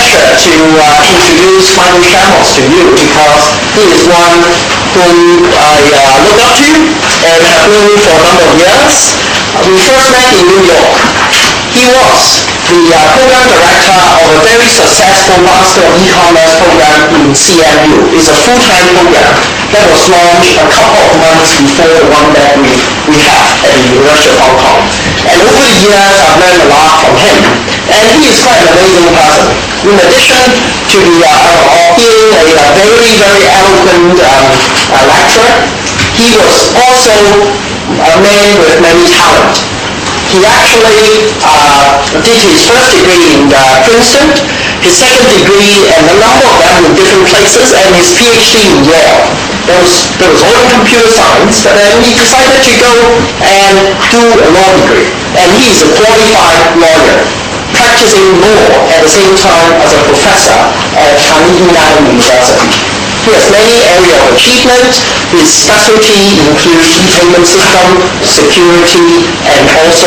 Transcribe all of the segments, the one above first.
pleasure to introduce Michael Shamos to you because he is one whom I look up to and have known for a number of years. We first met in New York. He was the program director of a very successful Master of E-commerce program in CMU. It's a full-time program that was launched a couple of months before the one that we have at the University of Hong Kong. And over the years, I've learned a lot from him. And he is quite an amazing person. In addition to being a very, very eloquent lecturer, he was also a man with many talent. He actually did his first degree in Princeton, his second degree, and a number of them in different places, and his PhD in Yale. There was all in computer science, but then he decided to go and do a law degree. And he is a qualified lawyer, practicing law at the same time as a professor at Carnegie Mellon University. He has many areas of achievement. His specialty includes e-payment system, security, and also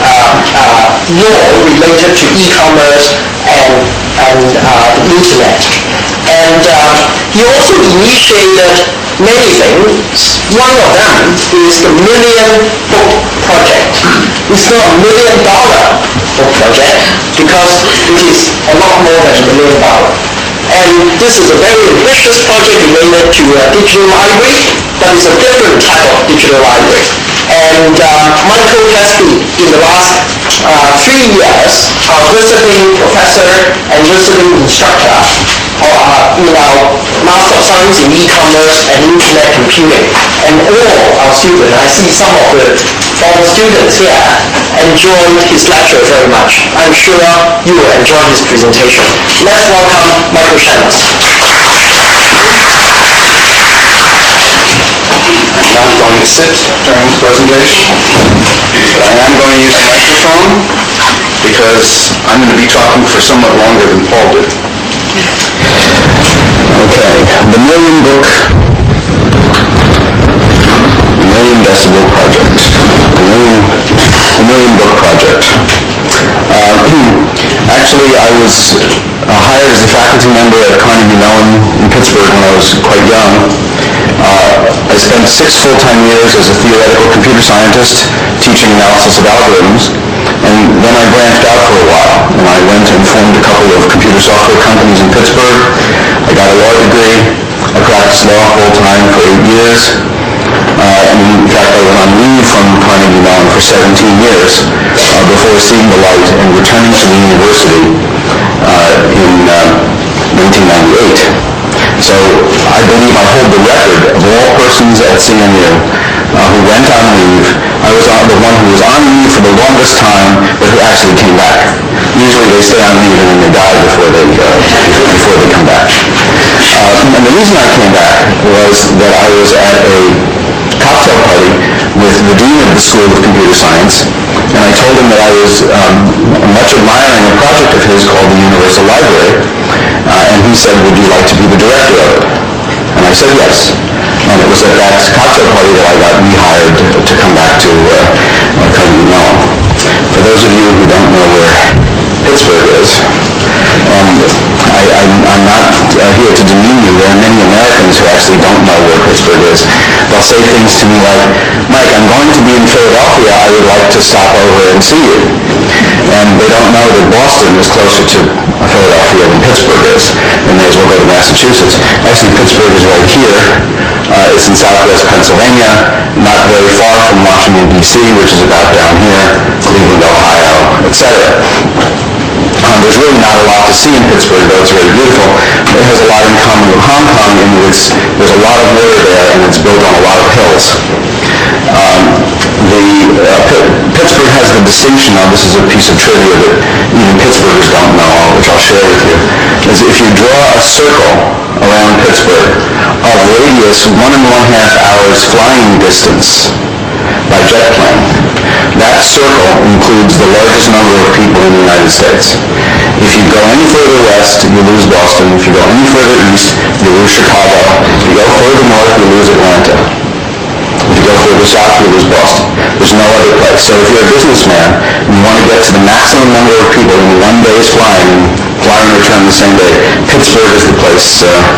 law related to e-commerce and the internet. And he also initiated many things. One of them is the Million Book Project. It's not $1 million book project because it is a lot more than $1 million. And this is a very ambitious project related to a digital library, but it's a different type of digital library. And Michael has been, in the last 3 years, our visiting professor and visiting instructor in our Master of Science in E-commerce and Internet Computing. And all our students, I see some of the former students here, enjoyed his lecture very much. I'm sure you will enjoy his presentation. Let's welcome Michael Shamos. I'm not going to sit during this presentation, but I am going to use a microphone because I'm going to be talking for somewhat longer than Paul did. Okay, the Million Decibel Project. The Million Book Project. Actually, I was hired as a faculty member at Carnegie Mellon in Pittsburgh when I was quite young. I spent 6 full-time years as a theoretical computer scientist teaching analysis of algorithms, and then I branched out for a while, and I went and formed a couple of computer software companies in Pittsburgh. I got a law degree. I practiced law full-time for 8 years. And in fact, I was on leave from Carnegie Mellon for 17 years before seeing the light and returning to the university in 1998. So I believe I hold the record of all persons at CMU who went on leave. I was the one who was on leave for the longest time, but who actually came back. Usually they stay on leave and then they die before they come back. And the reason I came back was that I was at a cocktail party with the dean of the School of Computer Science, and I told him that I was much admiring a project of his called the Universal Library, and he said, "Would you like to be the director of it?" And I said yes. And it was at that cocktail party that I got rehired to come back to Carnegie Mellon. For those of you who don't know where Pittsburgh is, I'm not here to demean you. There are many Americans who actually don't know where Pittsburgh is. They'll say things to me like, "Mike, I'm going to be in Philadelphia. I would like to stop over and see you." And they don't know that Boston is closer to Philadelphia than Pittsburgh is. They may as well go to Massachusetts. Actually, Pittsburgh is right here. It's in southwest Pennsylvania, not very far from Washington, D.C., which is about down here, Cleveland, Ohio, etc. There's really not a lot to see in Pittsburgh, though it's very beautiful. It has a lot in common with Hong Kong in that there's a lot of water there and it's built on a lot of hills. Pittsburgh has the distinction, now this is a piece of trivia that even Pittsburghers don't know, which I'll share with you, is if you draw a circle around Pittsburgh of radius 1.5 hours flying distance by jet plane, that circle includes the largest number of people in the United States. If you go any further west, you lose Boston. If you go any further east, you lose Chicago. If you go further north, you lose Atlanta. If you go further south, you lose Boston. There's no other place. So if you're a businessman and you want to get to the maximum number of people in one day's flying and return the same day. Pittsburgh is the place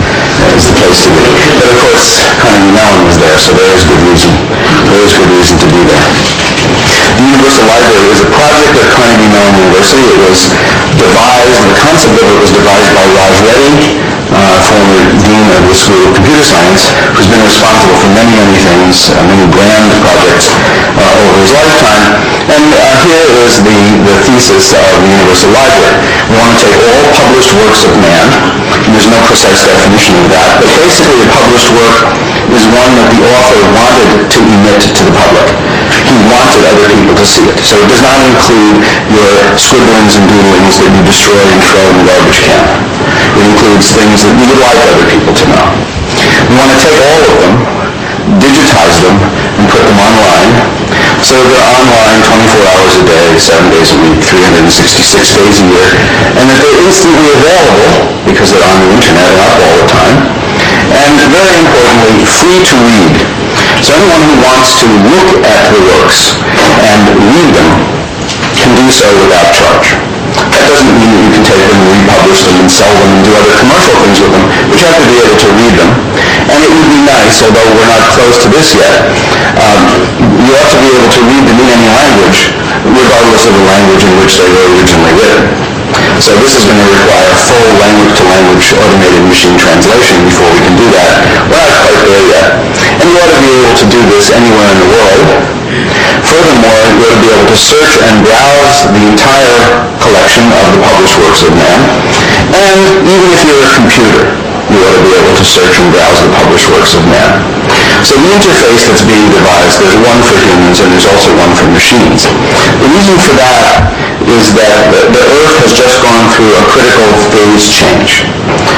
to be. But of course, Carnegie Mellon was there, so there is good reason to be there. The Universal Library is a project at Carnegie Mellon University. It was devised, the concept of it was devised by Raj Reddy, former dean of the School of Computer Science, who's been responsible for many, many things, many grand projects over his lifetime. And here is the thesis of the Universal Library. We want to take all published works of man, and there's no precise definition of that, but basically a published work is one that the author wanted to emit to the public. He wanted other people to see it. So it does not include your scribblings and doodlings that you destroy and throw in the garbage can. It includes things that you would like other people to know. We want to take all of them, digitize them, and put them online. So they're online 24 hours a day, 7 days a week, 366 days a year, and that they're instantly available because they're on the internet and up all the time. And very importantly, free to read. So anyone who wants to look at the works and read them can do so without charge. That doesn't mean that you can take them and republish them and sell them and do other commercial things with them, but you have to be able to read them. And it would be nice, although we're not close to this yet, you ought to be able to read them in any language, regardless of the language in which they were originally written. So this is going to require full language-to-language automated machine translation before we can do that. We're not quite there yet. And you ought to be able to do this anywhere in the world. Furthermore, you ought to be able to search and browse the entire collection of the published works of man. And even if you're a computer, you ought to be able to search and browse the published works of man. So the interface that's being devised, there's one for humans and there's also one for machines. The reason for that is that the Earth has just gone through a critical phase change.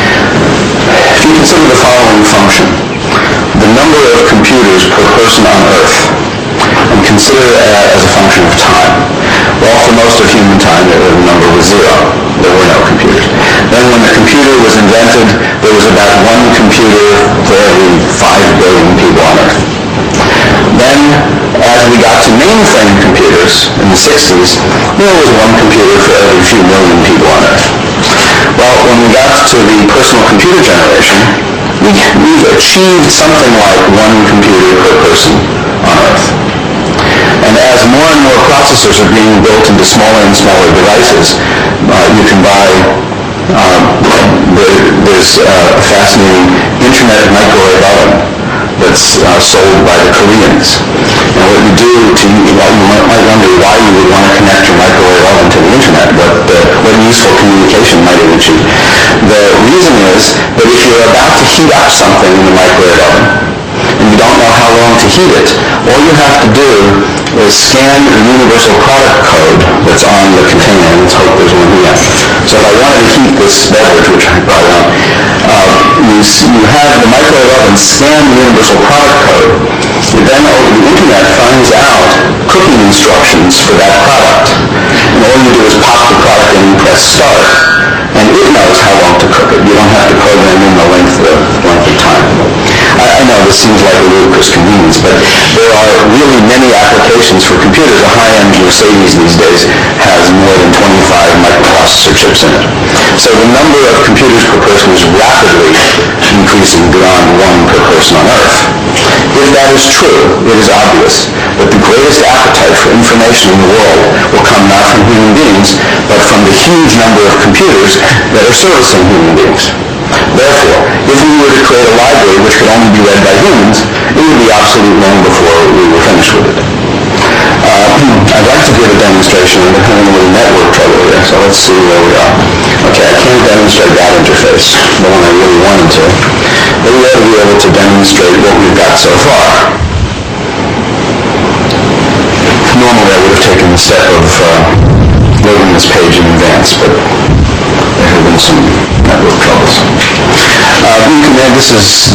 If you consider the following function, the number of computers per person on Earth, and consider that as a function of time. Well, for most of human time, the number was 0. There were no computers. Then when the computer was invented, there was about one computer for every 5 billion people on Earth. Then, as we got to mainframe computers in the 60s, there was one computer for every few million people on Earth. Well, when we got to the personal computer generation, we've achieved something like one computer per person on Earth. And as more and more processors are being built into smaller and smaller devices, you can buy, there's a fascinating internet microwave oven that's sold by the Koreans. And what you do you might wonder why you would want to connect your microwave oven to the internet, what useful communication might it achieve. The reason is that if you're about to heat up something in the microwave oven, and you don't know how long to heat it, all you have to do is scan the universal product code that's on the container, and let's hope there's one here. So if I wanted to heat this beverage, which I brought on, you have the microwave oven scan the universal product code. You then over the internet finds out cooking instructions for that product. And all you do is pop the product in and press start, and it knows how long to cook it. You don't have to program in the length of time. I know this seems like a ludicrous convenience, but there are really many applications for computers. A high-end Mercedes these days has more than 25 microprocessor chips in it. So the number of computers per person is rapidly increasing beyond one per person on Earth. If that is true, it is obvious that the greatest appetite for information in the world will come not from human beings, but from the huge number of computers that are servicing human beings. Therefore, if we were to create a library which could only be read by humans, it would be obsolete long before we were finished with it. I'd like to give a demonstration. I'm having a little network trouble here, so let's see where we are. Okay, I can't demonstrate that interface, the one I really wanted to. But we ought to be able to demonstrate what we've got so far. Normally I would have taken the step of loading this page in advance, but there have been some network troubles. This is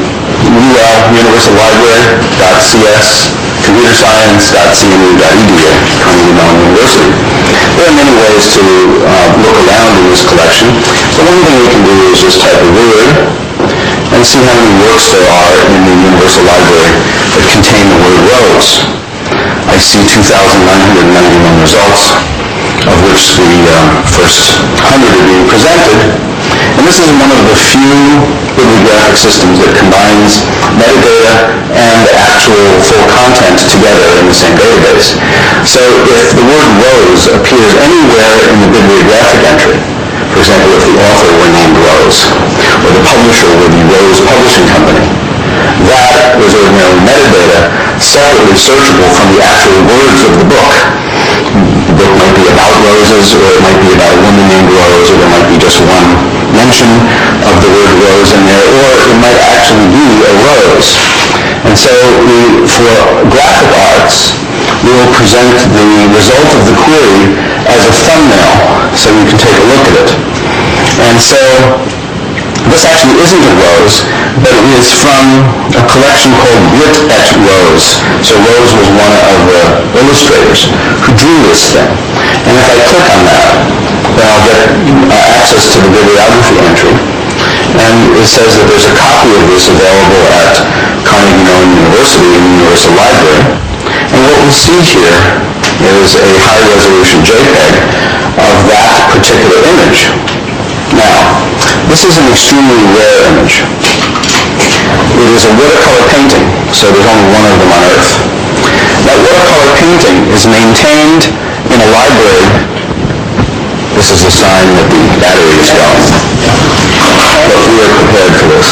universallibrary.cs, computerscience.cmu.edu, Carnegie Mellon University. There are many ways to look around in this collection. So one thing we can do is just type a word and see how many works there are in the Universal Library that contain the word rose. I see 2,991 results. of which the first 100 are being presented. And this is one of the few bibliographic systems that combines metadata and actual full content together in the same database. So if the word Rose appears anywhere in the bibliographic entry, for example, if the author were named Rose, or the publisher were the Rose Publishing Company, that was ordinarily metadata separately searchable from the actual words of the book. The book might be about roses, or it might be about a woman named Rose, or there might be just one mention of the word rose in there, or it might actually be a rose. And so for graphic arts, we will present the result of the query as a thumbnail, so you can take a look at it. And so this actually isn't a rose, but it is from a collection called Grit et Rose. So Rose was one of the illustrators who drew this thing. And if I click on that, then I'll get access to the bibliography entry. And it says that there's a copy of this available at Carnegie Mellon University and Universal Library. And what we'll see here is a high-resolution JPEG of that particular image. Now, this is an extremely rare image. It is a watercolor painting, so there's only one of them on Earth. That watercolor painting is maintained in a library. This is a sign that the battery is going. But we are prepared for this.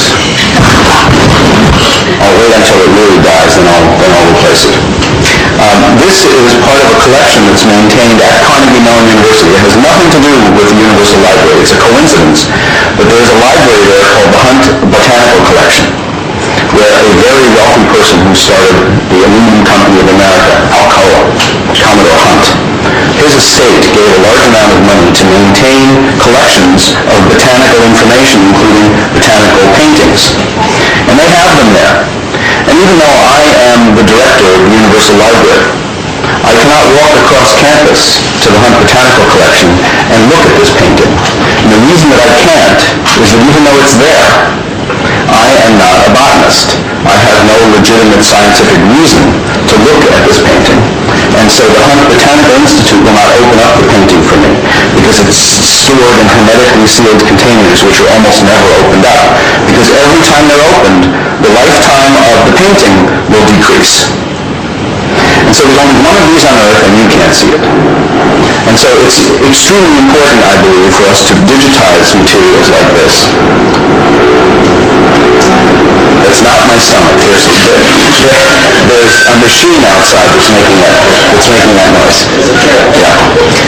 I'll wait until it really dies, then I'll replace it. This is part of a collection that's maintained at Carnegie Mellon University. It has nothing to do with the Universal Library. It's a coincidence. But there's a library there called the Hunt Botanical Collection, where a very wealthy person who started the Aluminum Company of America, Alcoa, Commodore Hunt, his estate gave a large amount of money to maintain collections of botanical information, including botanical paintings. And they have them there. And even though I am the director of the Universal Library, I cannot walk across campus to the Hunt Botanical Collection and look at this painting. And the reason that I can't is that even though it's there, I am not a botanist. I have no legitimate scientific reason to look at this painting. And so the Hunt Botanical Institute will not open up the painting for me because it's stored in hermetically sealed containers which are almost never opened up. Because every time they're opened, the lifetime of the painting will decrease. And so there's only one of these on Earth and you can't see it. And so it's extremely important, I believe, for us to digitize materials like this. That's not my stomach. There's a machine outside that's making that noise. Yeah.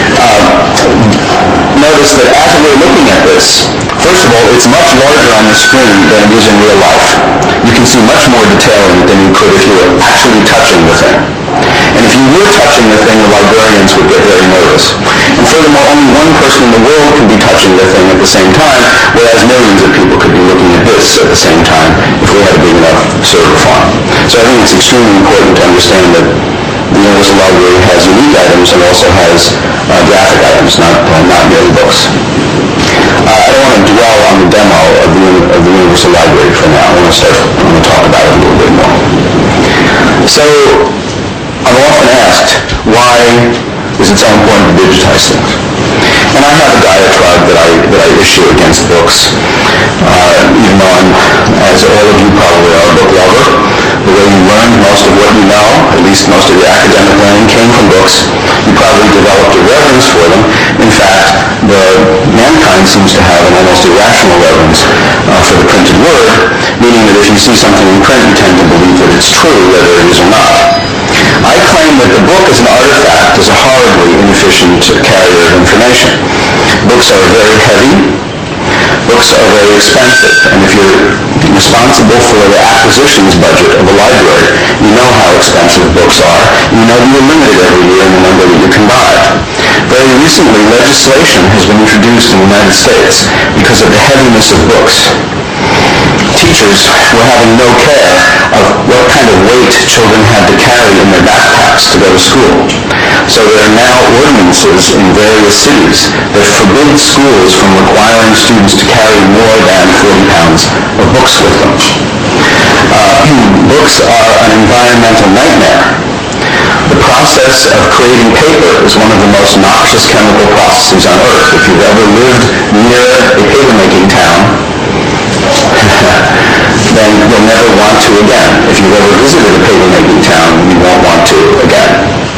Notice that as we're looking at this, first of all, it's much larger on the screen than it is in real life. You can see much more detail in it than you could if you were actually touching the thing. And if you were touching the thing, the librarians would get very nervous. And furthermore, only one person in the world can be touching the thing at the same time, whereas millions of people could be looking at this at the same time if we had a big enough server farm. So I think it's extremely important to understand that the Universal Library has unique items and also has graphic items, not merely books. I don't want to dwell on the demo of the Universal Library for now. I want to talk about it a little bit more. So I'm often asked, why is it so important to digitize things? And I have a diatribe that I issue against books, even though I'm, as all of you probably are, a book lover. The way you learned most of what you know, at least most of your academic learning, came from books. You probably developed a reverence for them. In fact, mankind seems to have an almost irrational reverence for the printed word, meaning that if you see something in print, you tend to believe that it's true, whether it is or not. I claim that the book as an artifact is a horribly inefficient carrier of information. Books are very heavy. Books are very expensive. And if you're responsible for the acquisitions budget of a library, you know how expensive books are. You know you're limited every year in the number that you can buy. Very recently, legislation has been introduced in the United States because of the heaviness of books. Teachers were having no care of what kind of weight children had to carry in their backpacks to go to school. So there are now ordinances in various cities that forbid schools from requiring students to carry more than 40 pounds of books with them. Books are an environmental nightmare. But The process of creating paper is one of the most noxious chemical processes on Earth. If you've ever lived near a paper-making town, then you'll never want to again. If you've ever visited a paper-making town, you won't want to again.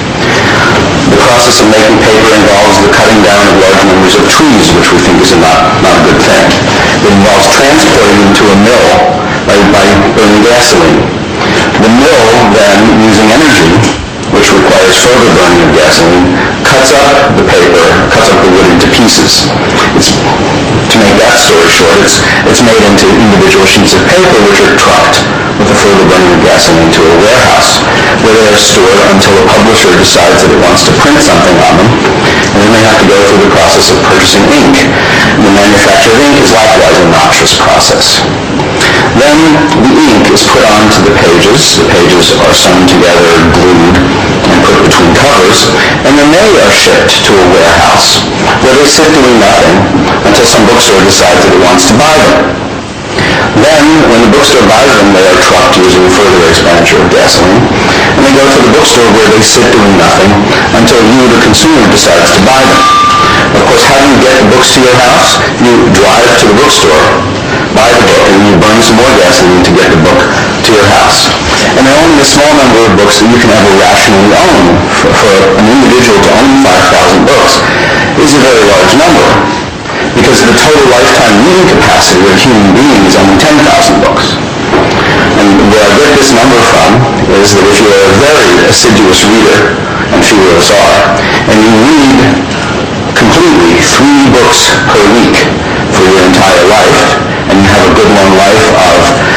The process of making paper involves the cutting down of large numbers of trees, which we think is not a good thing. It involves transporting them to a mill by burning gasoline. The mill then, using energy, which requires further burning of gasoline, cuts up the paper, cuts up the wood into pieces. To make that story short, it's made into individual sheets of paper which are trucked with the further burning of gasoline to a warehouse where they are stored until a publisher decides that it wants to print something on them, and then they have to go through the process of purchasing ink. The manufacture of ink is likewise a noxious process. Then the ink is put onto the pages. The pages are sewn together, glued, and put between covers, and then they are shipped to a warehouse where they sit doing nothing until some bookstore decides that it wants to buy them. Then, when the bookstore buys them, they are trucked using further expenditure of gasoline, and they go to the bookstore where they sit doing nothing until you, the consumer, decides to buy them. Of course, how do you get the books to your house? You drive to the bookstore, buy the book, and you burn some more gasoline to get the book to your house. And there are only a small number of books that you can ever rationally own. For an individual to own 5,000 books is a very large number, because the total lifetime reading capacity of a human being is only 10,000 books. And where I get this number from is that if you're a very assiduous reader, and few of us are, and you read completely 3 books per week for your entire life, and you have a good long life of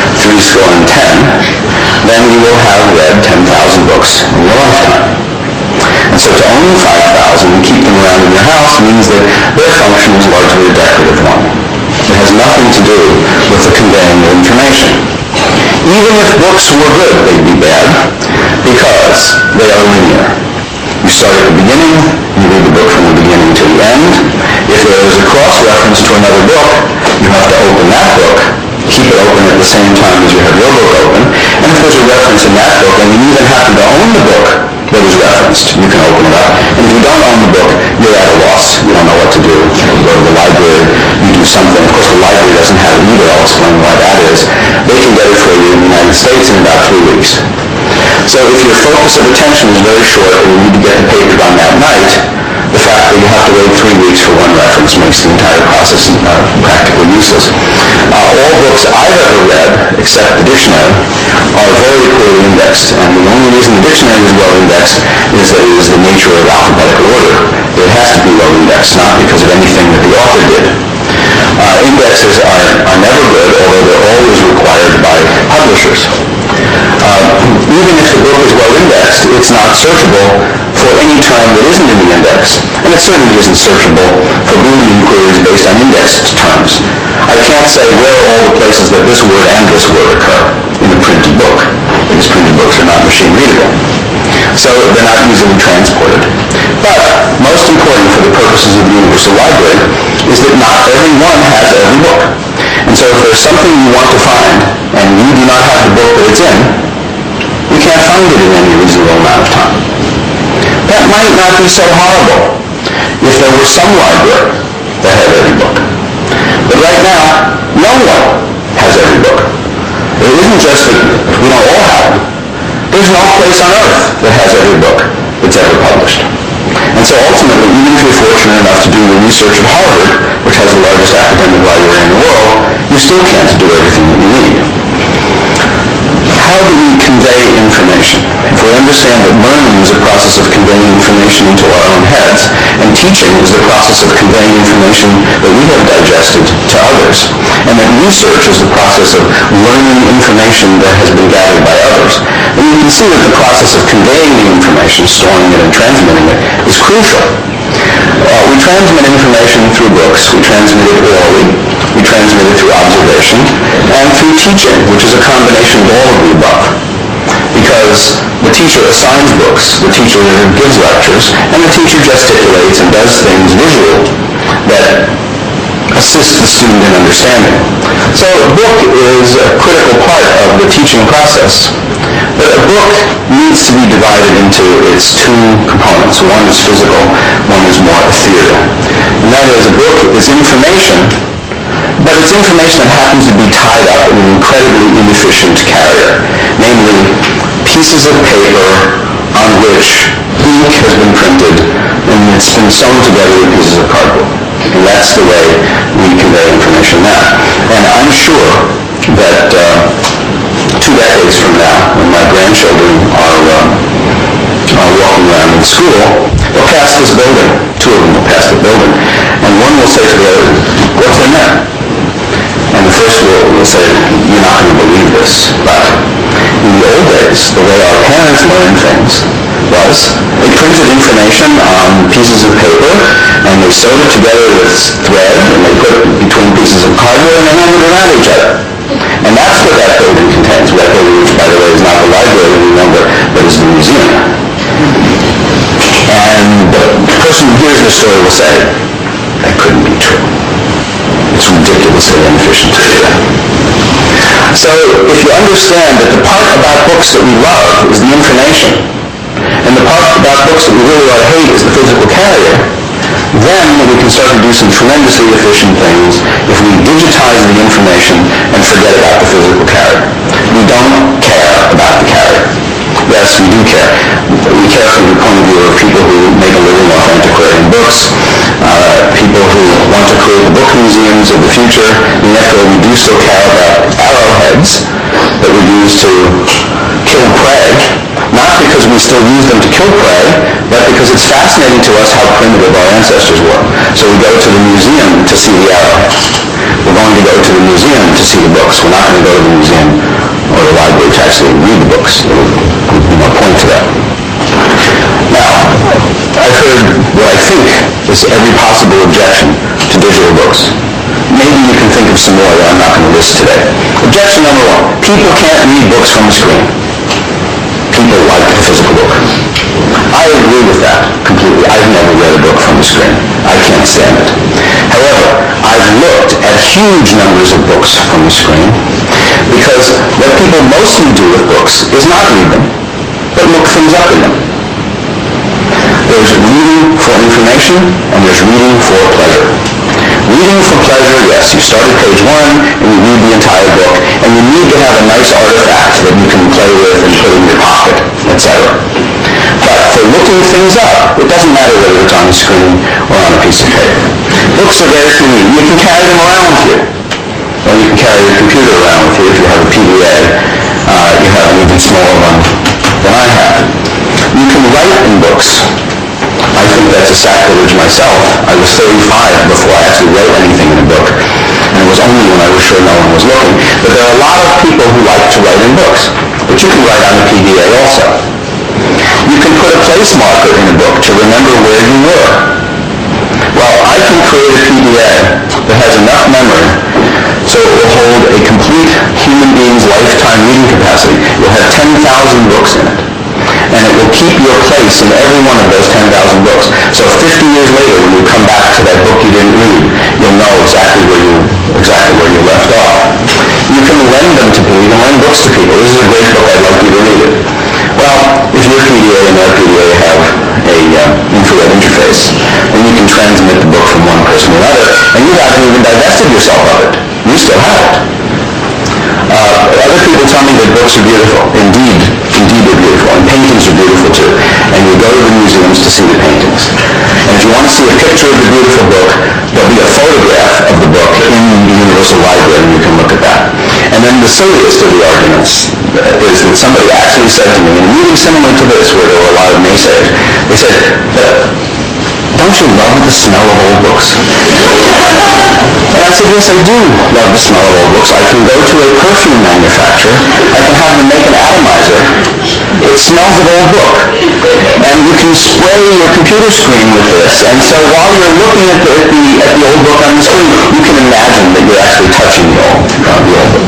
70, then you will have read 10,000 books in your lifetime. And so to own 5,000 and keep them around in your house means that their function is largely a decorative one. It has nothing to do with the conveying of information. Even if books were good, they'd be bad because they are linear. You start at the beginning, you read the book from the beginning to the end. If there is a cross-reference to another book, you have to open that book, keep it open at the same time as you have your book open, and if there's a reference in that book, and you even happen to own the book that was referenced, you can open it up. And if you don't own the book, you're at a loss. You don't know what to do. You go to the library, you do something. Of course, the library doesn't have it either. I'll explain why that is. They can get it for you in the United States in about 3 weeks. So if your focus of attention is very short and you need to get the paper done that night, the fact that you have to wait 3 weeks for one reference makes the entire process practically useless. All books I've ever read, except the dictionary, are very poorly indexed, and the only reason the dictionary is well indexed is that it is the nature of alphabetical order. It has to be well indexed, not because of anything that the author did. Indexes are never good, although they're always required by publishers. Even if the book is well indexed, it's not searchable for any term that isn't in the index, and it certainly isn't searchable for Boolean inquiries based on indexed terms. I can't say where are all the places that this word and this word occur in a printed book, because printed books are not machine readable. So they're not easily transported. But most important for the purposes of the Universal Library is that not everyone has every book. And so if there's something you want to find, and you do not have the book that it's in, you can't find it in any reasonable amount of time. That might not be so horrible if there were some library that had every book. But right now, no one has every book. It isn't just that we don't all have them. There's no place on earth that has every book that's ever published. And so ultimately, even if you're fortunate enough to do the research at Harvard, which has the largest academic library in the world, you still can't do everything that you need. How do we convey information? If we understand that learning is a process of conveying information into our own heads, and teaching is the process of conveying information that we have digested to others, and that research is the process of learning information that has been gathered by others, then you can see that the process of conveying the information, storing it and transmitting it, is crucial. We transmit information through books, we transmit it orally, we transmit it through observation, and through teaching, which is a combination of all of the above. Because the teacher assigns books, the teacher gives lectures, and the teacher gesticulates and does things visual that a assist the student in understanding. So a book is a critical part of the teaching process. But a book needs to be divided into its two components. One is physical, one is more ethereal. And that is, a book is information, but it's information that happens to be tied up in an incredibly inefficient carrier, namely pieces of paper on which ink has been printed and it's been sewn together with pieces of cardboard. And that's the way we convey information now. And I'm sure that 2 decades from now, when my grandchildren are walking around in school, they'll pass this building. 2 of them will pass the building. And one will say to the other, "What's in there?" And the first will say, "You're not going to believe this, but in the old days, the way our parents learned things was they printed information on pieces of paper, and they sewed it together with thread, and they put it between pieces of cardboard, and they handed it around each other." And that's what that building contains. That building, which, by the way, is not the library any longer, but is the museum. And the person who hears this story will say, "That couldn't be true. It's ridiculously inefficient to do that." So if you understand that the part about books that we love is the information, and the part about books that we really ought to hate is the physical carrier, then we can start to do some tremendously efficient things if we digitize the information and forget about the physical carrier. We don't care about the carrier. Yes, we do care. We care from the point of view of people who make a living off antiquarian books, people who want to create the book museums of the future, and therefore we do still care about arrowheads that we use to kill prey, not because we still use them to kill prey, but because it's fascinating to us how primitive our ancestors were. So we go to the museum to see the arrowheads. We're going to go to the museum to see the books. We're not going to go to the museum or the library to actually read the books. There's no point to that. Now, I've heard what I think is every possible objection to digital books. Maybe you can think of some more that I'm not going to list today. Objection number 1, people can't read books from a screen. People like the physical book. I agree with that completely. I've never read a book from a screen. I can't stand it. However, I've looked at huge numbers of books from the screen because what people mostly do with books is not read them, but look things up in them. There's reading for information, and there's reading for pleasure. Reading for pleasure, yes, you start at page 1 and you read the entire book, and you need to have a nice artifact that you can play with and put in your pocket, etc. But for looking things up, it doesn't matter whether it's on a screen or on a piece of paper. Books are there for you. You can carry them around with you. Or you can carry your computer around with you if you have a PDA. You have an even smaller one than I have. You can write in books. I think that's a sacrilege myself. I was 35 before I actually wrote anything in a book, and it was only when I was sure no one was looking. But there are a lot of people who like to write in books, but you can write on a PDA also. You can put a place marker in a book to remember where you were. Well, I can create a PDA that has enough memory so it will hold a complete human being's lifetime reading capacity. You'll have 10,000 books in it, and it will keep your place in every one of those 10,000 books. So 50 years later, when you come back to that book you didn't read, you'll know exactly where you left off. You can lend them to people. You can lend books to people. This is a great book. I'd like you to read it. Well, if your PDA and their PDA have a infrared interface, then you can transmit the book from one person to another, and you haven't even divested yourself of it. You still have it. Other people tell me that books are beautiful. Indeed they're beautiful, and paintings are beautiful too. And you go to the museums to see the paintings. And if you want to see a picture of the beautiful book, there'll be a photograph of the book in the Universal Library, and you can look at that. And then the silliest of the arguments is that somebody actually said to me, in a meeting similar to this, where there were a lot of naysayers, they said, "Don't you love the smell of old books?" And I said, "Yes, I do love the smell of old books. I can go to a perfume manufacturer. I can have them make an atomizer. It smells of old book. And you can spray your computer screen with this. And so while you're looking at the old book on the screen, you can imagine that you're actually touching the old book."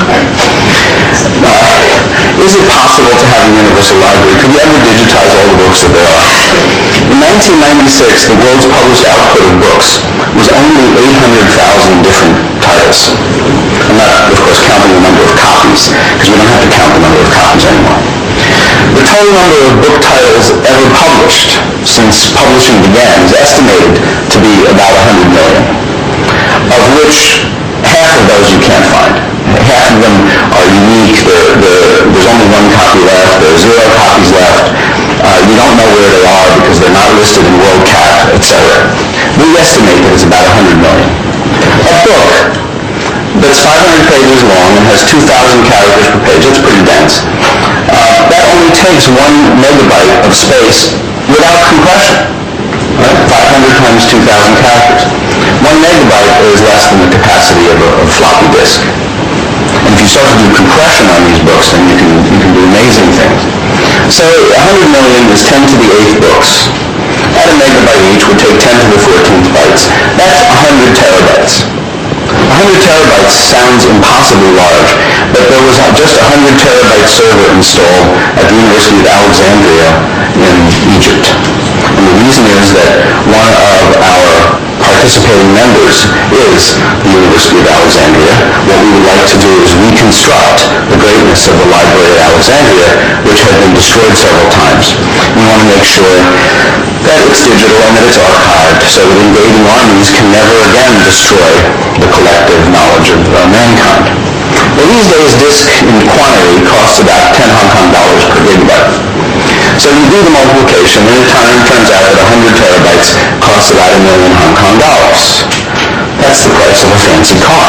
Is it possible to have a universal library? Could we ever digitize all the books that there are? In 1996, the world's published output of books was only 800,000 million different titles. I'm not, of course, counting the number of copies, because we don't have to count the number of copies anymore. The total number of book titles ever published since publishing began is estimated to be about 100 million, of which half of those you can't find. Half of them are unique. There's only one copy left. There are 0 copies left. You don't know where they are because they're not listed in WorldCat, etc. We estimate that it's about 100 million. A book that's 500 pages long and has 2,000 characters per page, that's pretty dense. That only takes 1 megabyte of space without compression. Right? 500 times 2,000 characters. 1 megabyte is less than the capacity of a floppy disk. And if you start to do compression on these books, then you can do amazing things. So 100 million is 10 to the 8th books. At a megabyte each would take 10 to the 14th bytes. That's 100 terabytes. 100 terabytes sounds impossibly large, but there was just a 100 terabyte server installed at the University of Alexandria in Egypt. And the reason is that one of our participating members is the University of Alexandria. What we would like to do is reconstruct the greatness of the Library of Alexandria, which had been destroyed several times. We want to make sure that it's digital and that it's archived so that invading armies can never again destroy the collective knowledge of mankind. Well, these days, disk in quantity costs about 10 Hong Kong dollars per gigabyte. So you do the multiplication, and it turns out that 100 terabytes costs about $1 million Hong Kong dollars. That's the price of a fancy car.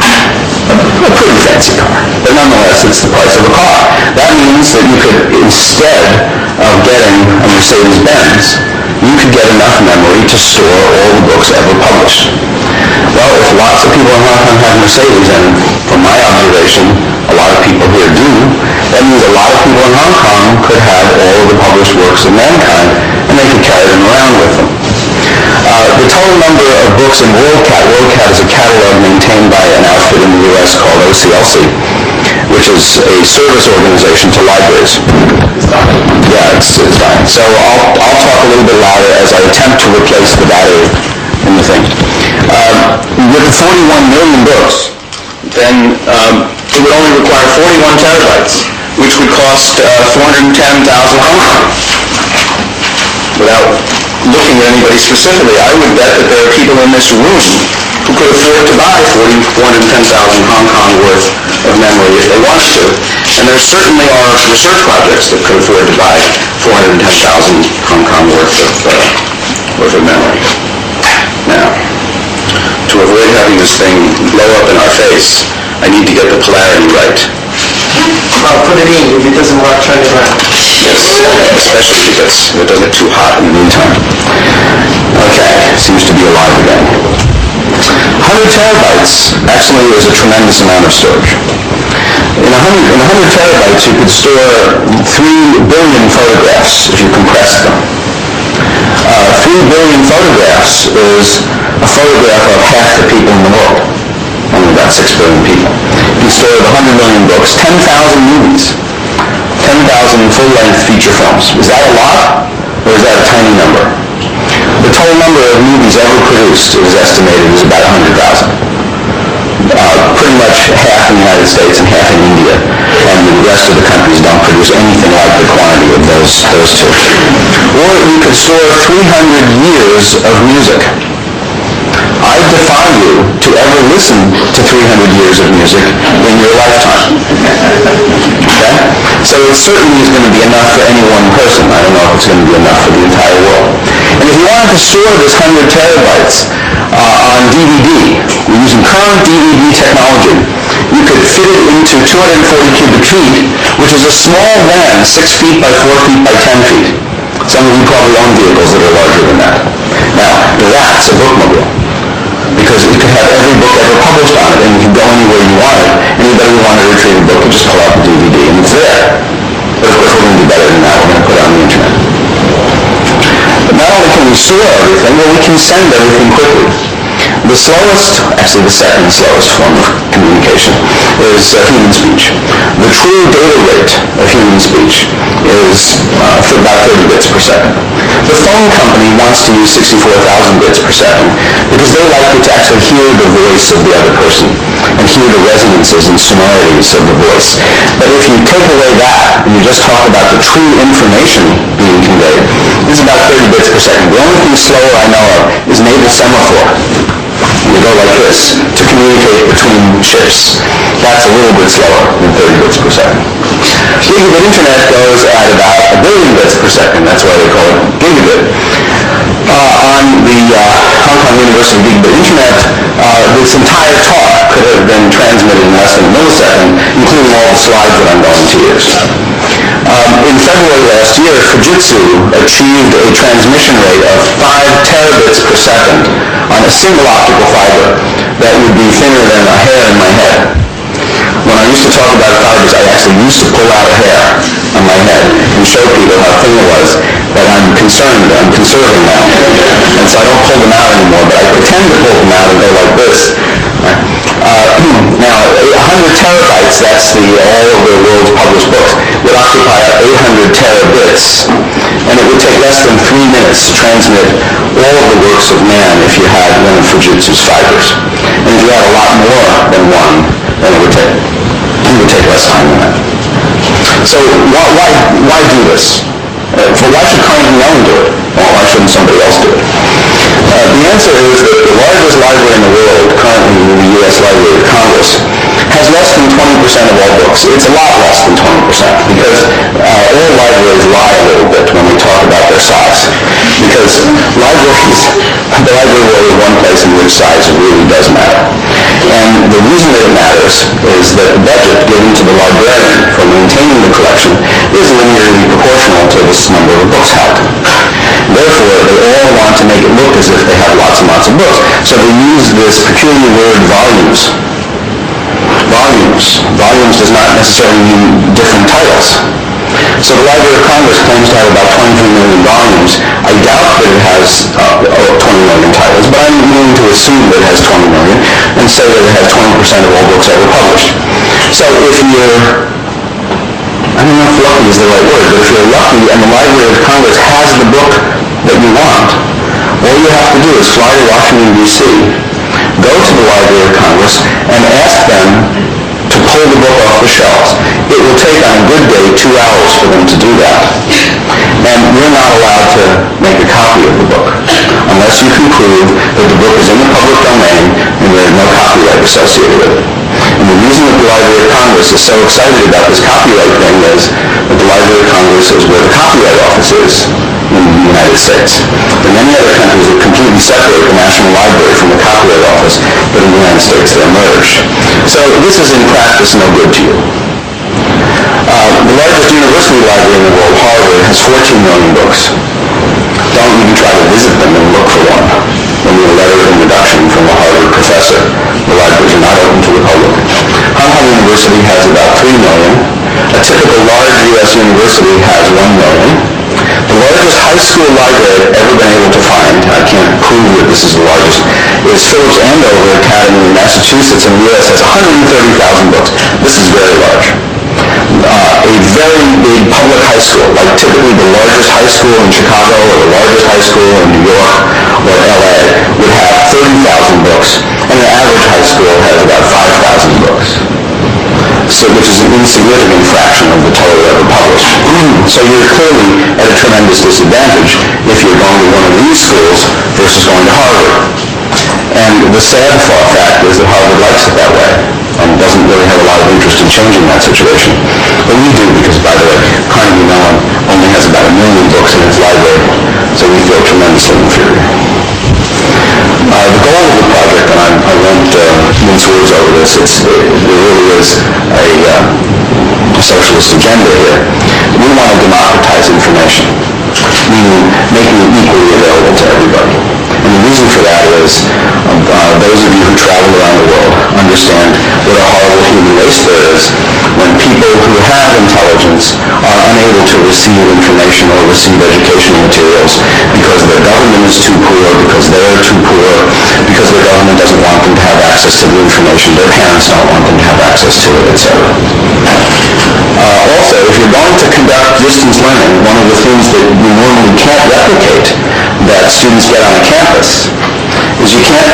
A pretty fancy car. But nonetheless, it's the price of a car. That means that you could, instead of getting a Mercedes-Benz, you could get enough memory to store all the books ever published. Well, if lots of people in Hong Kong have Mercedes, and from my observation, a lot of people here do, that means a lot of people in Hong Kong could have all of the published works of mankind, and they could carry them around with them. The total number of books in WorldCat is a catalog maintained by an outfit in the U.S. called OCLC, which is a service organization to libraries. Yeah, it's dying. So I'll talk a little bit louder as I attempt to replace the battery in the thing. With the 41 million books, then it would only require 41 terabytes, which would cost 410,000 Hong Kong. Without looking at anybody specifically, I would bet that there are people in this room who could afford to buy 410,000 Hong Kong worth of memory if they wanted to. And there certainly are research projects that could afford to buy 410,000 Hong Kong worth of memory. Now, to avoid having this thing blow up in our face, I need to get the polarity right. Well, put it in. If it doesn't work, turn it around. Yes, especially because it doesn't get too hot in the meantime. Okay, seems to be alive again. 100 terabytes actually is a tremendous amount of storage. In 100 terabytes, you could store 3 billion photographs if you compressed them. 3 billion photographs is a photograph of half the people in the world. Only about 6 billion people. You store 100 million books, 10,000 movies, 10,000 full-length feature films. Is that a lot, or is that a tiny number? The total number of movies ever produced is estimated as about 100,000. Pretty much half in the United States and half in India, and the rest of the countries don't produce anything like the quantity of those two. Or you could store 300 years of music. I defy you to ever listen to 300 years of music in your lifetime. Okay? So it certainly is going to be enough for any one person. I don't know if it's going to be enough for the entire world. And if you wanted to store this 100 terabytes on DVD, using current DVD technology, you could fit it into 240 cubic feet, which is a small van, 6 feet by 4 feet by 10 feet. Some of you probably own vehicles that are larger than that. Now, that's a bookmobile, because it could have every book ever published on it, and you could go anywhere you wanted. Anybody who wanted to retrieve a book could just pull out the DVD, and it's there. But of course, we're going to do better than that. We're going to put it on the internet. But not only can we store everything, but we can send everything quickly. The slowest, actually the second slowest form of communication is human speech. The true data rate of human speech is for about 30 bits per second. The phone company wants to use 64,000 bits per second because they like you to actually hear the voice of the other person and hear the resonances and sonorities of the voice. But if you take away that and you just talk about the true information being conveyed, this is about 30 bits per second. The only thing slower I know of is naval semaphore. You go like this to communicate between ships. That's a little bit slower than 30 bits per second. Gigabit internet goes at about 1 billion bits per second. That's why they call it gigabit. On the Hong Kong University Gigabit Internet, this entire talk could have been transmitted in less than a millisecond, including all the slides that I'm going to use. In February last year, Fujitsu achieved a transmission rate of 5 terabits per second on a single optical fiber that would be thinner than a hair in my head. When I used to talk about fibers, I actually used to pull out a hair on my head and show people how thin it was, but I'm conserving now. And so I don't pull them out anymore, but I pretend to pull them out and go like this. Now, 100 terabytes, that's all of the world's published books, would occupy 800 terabits, and it would take less than 3 minutes to transmit all of the works of man if you had one of Fujitsu's fibers. And if you had a lot more than one, then it would take less time than that. So why do this? Why should Carnegie Mellon do it? Or why shouldn't somebody else do it? The answer is that the largest library in the world, currently the U.S. Library of Congress, has less than 20% of all books. It's a lot less than 20% because all libraries lie a little bit when we talk about their size. Because the library world is one place in which size really does matter. And the reason that it matters is that the budget given to the librarian for maintaining the collection is linearly proportional to the number of books held. Therefore, they all want to make it look as if they have lots and lots of books. So they use this peculiar word, volumes. Volumes does not necessarily mean different titles. So the Library of Congress claims to have about 23 million volumes. I doubt that it has 20 million titles, but I'm willing to assume that it has 20 million and say that it has 20% of all books ever published. So if you're, I don't know if lucky is the right word, but if you're lucky and the Library of Congress has the book that you want, all you have to do is fly to Washington, D.C., go to the Library of Congress, and ask them to pull the book off the shelves. It will take, on a good day, 2 hours for them to do that. And you're not allowed to make a copy of the book unless you can prove that the book is in the public domain and there is no copyright associated with it. And the reason that the Library of Congress is so excited about this copyright thing is that the Library of Congress is where the Copyright Office is in the United States. In many other countries, it completely separate the National Library from the Copyright Office, but in the United States, they're merged. So this is in practice no good to you. The largest university library in the world, Harvard, has 14 million books. Don't even try to visit them and look for one. When you get a letter of introduction from a Harvard professor, the libraries are not open to the public. Hong Kong University has about 3 million. A typical large U.S. university has 1 million. The largest high school library I've ever been able to find, I can't prove that this is the largest, is Phillips Andover Academy in Massachusetts in the U.S. has 130,000 books. This is very large. A very big public high school, like typically the largest high school in Chicago or the largest high school in New York or LA, would have 30,000 books, and an average high school has about 5,000 books. So, which is an insignificant fraction of the total ever published. So you're clearly at a tremendous disadvantage if you're going to one of these schools versus going to Harvard. And the sad fact is that Harvard likes it that way and doesn't really have a lot of interest in changing that situation. But we do, because, by the way, Carnegie Mellon only has about 1 million books in its library, so we feel tremendously inferior. The goal of the project, and I won't mince words over this, there really is a socialist agenda here. We want to democratize information, meaning making it equally available to everybody. And the reason for that is those of you who travel around the world understand what a horrible human waste there is when people who have intelligence are unable to receive information or receive educational materials because their government is too poor, because they're too poor, because their government doesn't want them to have access to the information, their parents don't want them to have access to it, etc. Also, if you're going to conduct distance learning, one of the things that you normally can't replicate that students get on a campus is you can't give the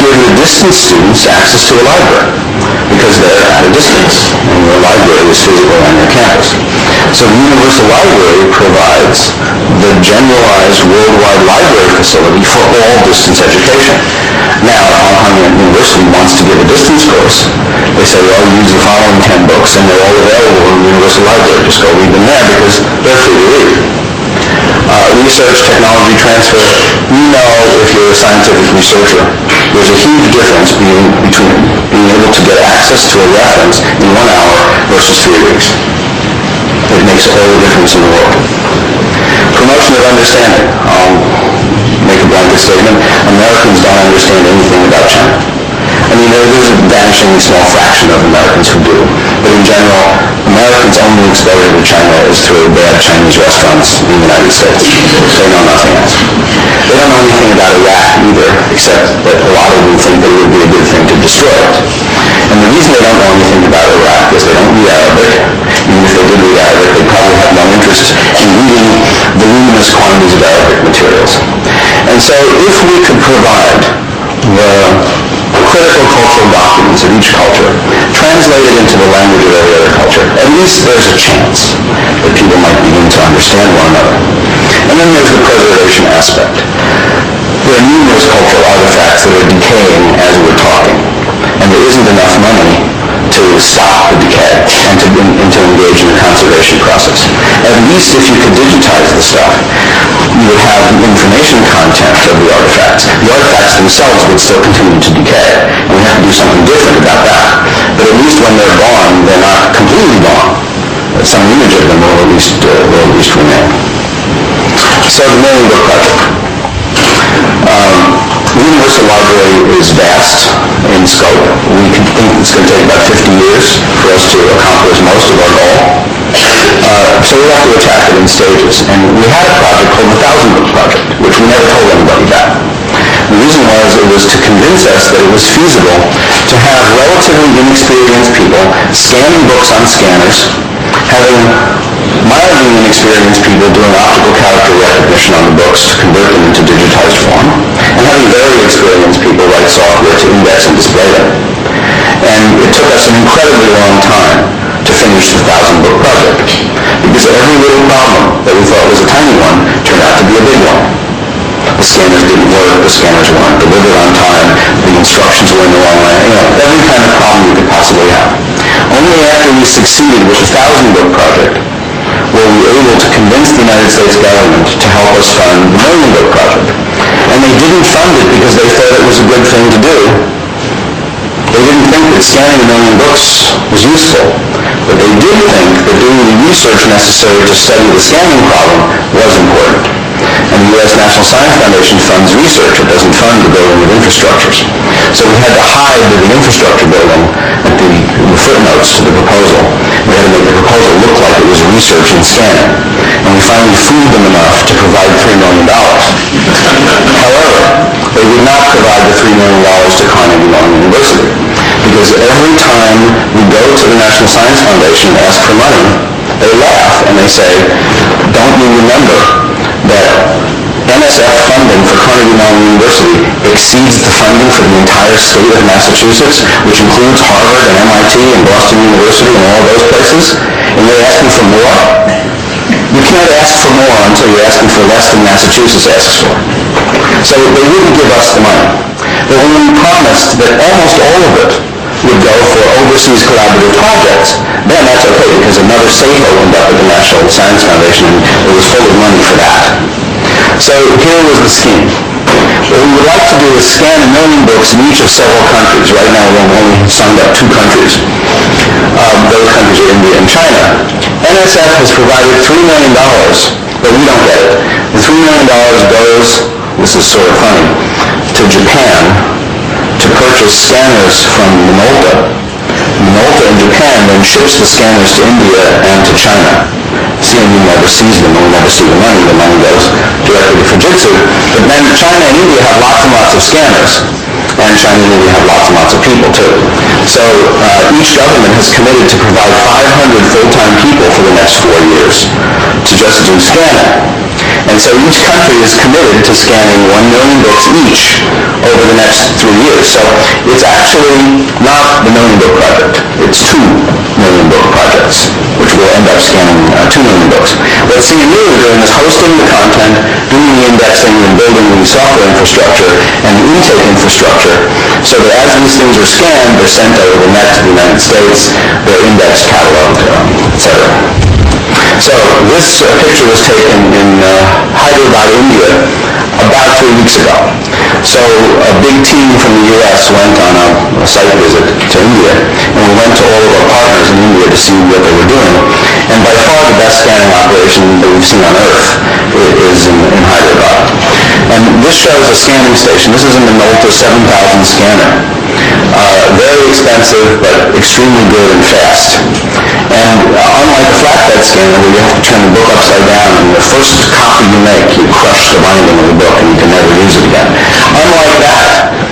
distance students access to a library because they're at a distance and your library is physically on your campus. So the Universal Library provides the generalized worldwide library facility for all distance education. Now, Alhambra University wants to give a distance course. They say, well, use the following 10 books and they're all available in the Universal Library. Just go read them there because they're free to read. Research, technology transfer. You know, if you're a scientific researcher, there's a huge difference between being able to get access to a reference in 1 hour versus 3 weeks. It makes all the difference in the world. Promotion of understanding. I'll make a blanket statement. Americans don't understand anything about China. I mean, there's a vanishingly small fraction of Americans who do. But in general, Americans' only exposure to China is through bad Chinese restaurants in the United States. They know nothing else. They don't know anything about Iraq either, except that a lot of them think that it would be a good thing to destroy it. And the reason they don't know anything about Iraq is they don't read Arabic. Even if they did read Arabic, they probably have no interest in reading voluminous quantities of Arabic materials. And so if we could provide the critical cultural documents of each culture translated into the language of every other culture, at least there's a chance that people might begin to understand one another. And then there's the preservation aspect. There are numerous cultural artifacts that are decaying as we're talking, and there isn't enough money to stop the decay and to engage in the conservation process. At least if you could digitize the stuff, you would have the information content of the artifacts. The artifacts themselves would still continue to decay, and we have to do something different about that. But at least when they're gone, they're not completely gone. Some image of them will at least remain. So the Million Book Project. The Universal Library is vast in scope. We think it's going to take about 50 years for us to accomplish most of our goal. So we have to attack it in stages. And we had a project called the 1,000 Book Project, which we never told anybody about. The reason was it was to convince us that it was feasible to have relatively inexperienced people scanning books on scanners, having mildly inexperienced people doing optical character recognition on the books to convert them into digitized form, and having very experienced people write software to index and display them. And it took us an incredibly long time to finish the 1,000 Book Project, because every little problem that we thought was a tiny one turned out to be a big one. The scanners didn't work, the scanners weren't delivered on time, the instructions were in the wrong way, every kind of problem you could possibly have. Only after we succeeded with the 1,000 Book Project were we able to convince the United States government to help us fund the Million Book Project. And they didn't fund it because they thought it was a good thing to do. They didn't think that scanning 1 million books was useful, but they did think that doing the research necessary to study the scanning problem was important. And the U.S. National Science Foundation funds research. It doesn't fund the building of infrastructures. So we had to hide the infrastructure building at the footnotes to the proposal. We had to make the proposal look like it was research and scanning. And we finally fooled them enough to provide $3 million. However, they would not provide the $3 million to Carnegie Mellon University, because every time we go to the National Science Foundation and ask for money, they laugh and they say, don't you remember that NSF funding for Carnegie Mellon University exceeds the funding for the entire state of Massachusetts, which includes Harvard and MIT and Boston University and all those places, and you're asking for more? You can't ask for more until you're asking for less than Massachusetts asks for. So they wouldn't give us the money. But when we promised that almost all of it would go for overseas collaborative projects, then that's okay, because another safe opened up at the National Science Foundation and it was full of money for that. So here was the scheme. What we would like to do is scan 1 million books in each of several countries. Right now we've only signed up 2 countries. Those countries are India and China. NSF has provided $3 million, but we don't get it. The $3 million goes, this is sort of funny, to Japan to purchase scanners from Minolta. Minolta in Japan then ships the scanners to India and to China. CMU never sees them, and we never see the money goes directly to Fujitsu. But then China and India have lots and lots of scanners, and China and India have lots and lots of people too. So each government has committed to provide 500 full-time people for the next 4 years to just do scanning. And so each country is committed to scanning 1 million books each over the next 3 years. So it's actually not the Million Book Project. It's 2 million book projects, which will end up scanning 2 million books. What CMU is doing is hosting the content, doing the indexing, and building the software infrastructure and the intake infrastructure, so that as these things are scanned, they're sent over the net to the United States, they're indexed, cataloged, etc. So this picture was taken in Hyderabad, India, about 3 weeks ago. So a big team from the U.S. went on a site visit to India, and we went to all of our partners in India to see what they were doing. And by far the best scanning operation that we've seen on Earth is in Hyderabad. And this shows a scanning station. This is a Minolta 7000 scanner. Very expensive, but extremely good and fast. And unlike a flatbed scanner where you have to turn the book upside down and the first copy you make, you crush the binding of the book and you can never use it again. Unlike that,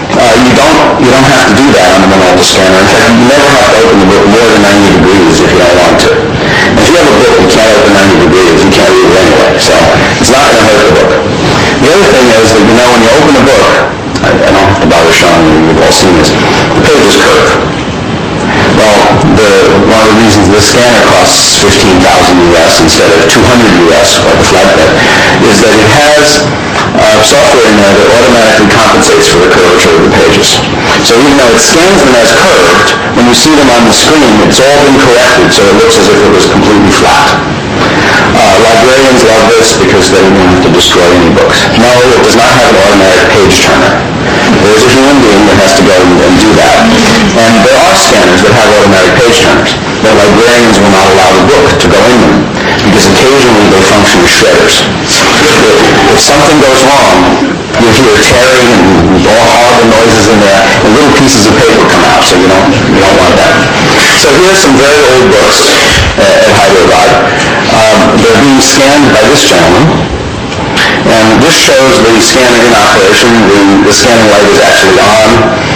you don't have to do that on the Minolta scanner. In fact, you never have to open the book more than 90 degrees if you don't want to. And if you have a book you can't open 90 degrees, you can't read it anyway. So it's not going to hurt the book. The other thing is that, when you open a book, I don't have to bother showing you, you've all seen this, the pages curve. Well, one of the reasons this scanner costs $15,000 US instead of $200 US, like a flatbed, is that it has software in there that automatically compensates for the curvature of the pages. So even though it scans them as curved, when you see them on the screen, it's all been corrected, so it looks as if it was completely flat. Librarians love this because they don't have to destroy any books. No, it does not have an automatic page turner. There's a human being that has to go and do that. And there are scanners that have automatic page turners, but librarians will not allow the book to go in them because occasionally they function as shredders. If something goes wrong, you hear tearing and all horrible noises in there, and little pieces of paper come out, so you don't want that. So here's some very old books at Hyderabad. They're being scanned by this gentleman. And this shows the scanner in operation. The scanning light is actually on.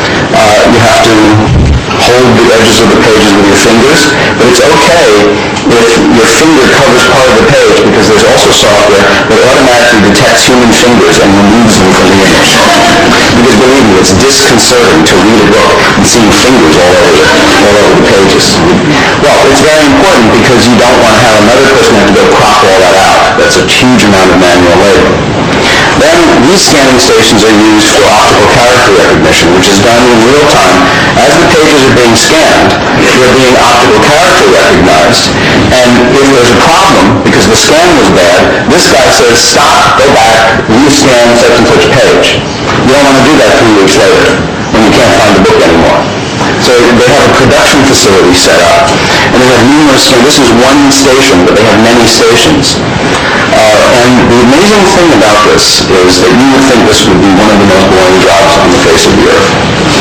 You have to hold the edges of the pages with your fingers, but it's okay if your finger covers part of the page because there's also software that automatically detects human fingers and removes them from the image. Because believe me, it's disconcerting to read a book and seeing fingers all over the pages. Well, it's very important because you don't want to have another person have to go crop all that out. That's a huge amount of manual labor. Then these scanning stations are used for optical character recognition, which is done in real time. As the pages are being scanned, they're being optical character recognized. And if there's a problem, because the scan was bad, this guy says, stop, go back, rescan such and such page. You don't want to do that 3 weeks later when you can't find the book anymore. So they have a production facility set up, and they have numerous, this is one station, but they have many stations. And the amazing thing about this is that you would think this would be one of the most boring jobs on the face of the earth.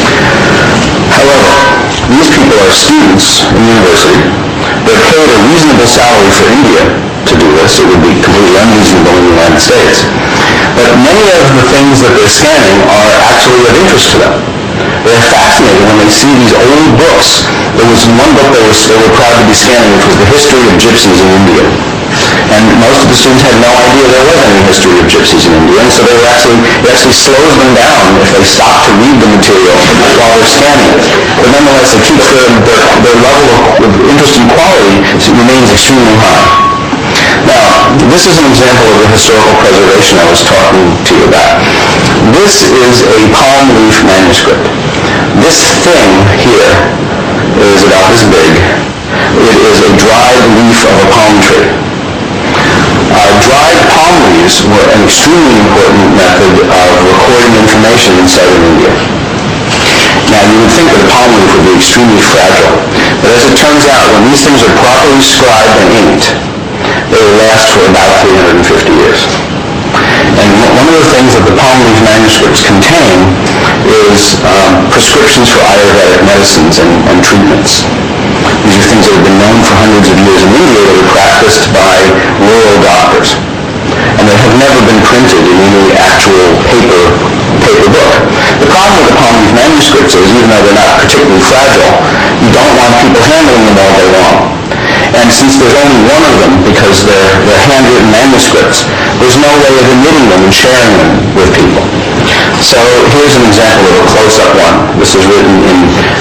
However, these people are students in university. They're paid a reasonable salary for India to do this. It would be completely unreasonable in the United States. But many of the things that they're scanning are actually of interest to them. They're fascinated when they see these old books. There was one book they were proud to be scanning, which was the history of gypsies in India. And most of the students had no idea there was any history of gypsies in India, and so it actually slows them down if they stop to read the material while they're scanning it. But nonetheless, it keeps their level of interest and quality remains extremely high. Now, this is an example of the historical preservation I was talking to you about. This is a palm leaf manuscript. This thing here is about this big. It is a dried leaf of a palm tree. Dried palm leaves were an extremely important method of recording information in southern India. Now, you would think that a palm leaf would be extremely fragile, but as it turns out, when these things are properly scribed and inked, they will last for about 350 years. And one of the things that the palm leaf manuscripts contain is prescriptions for Ayurvedic medicines and treatments. These are things that have been known for hundreds of years in India that are practiced by rural doctors. And they have never been printed in any actual paper book. The problem with the palm leaf manuscripts is, even though they're not particularly fragile, you don't want people handling them all day long. And since there's only one of them, because they're handwritten manuscripts, there's no way of emitting them and sharing them with people. So here's an example of a close-up one. This is written in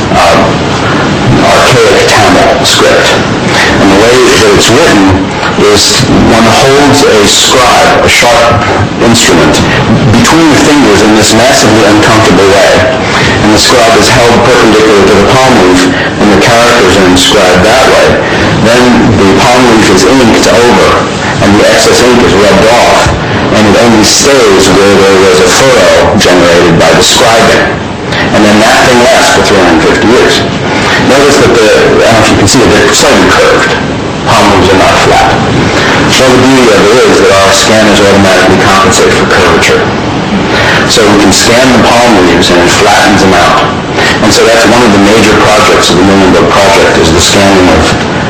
archaic Tamil script. And the way that it's written is one holds a scribe, a sharp instrument, between the fingers in this massively uncomfortable way. And the scribe is held perpendicular to the palm leaf, and the characters are inscribed that way. Then the palm leaf is inked over, and the excess ink is rubbed off, and it only stays where there was a furrow generated by the scribing. And then that thing lasts for 350 years. Notice that I don't know if you can see it, they're slightly curved. Palm leaves are not flat. So the beauty of it is that our scanners automatically compensate for curvature. So we can scan the palm leaves and it flattens them out. And so that's one of the major projects of the Million Book Project, is the scanning of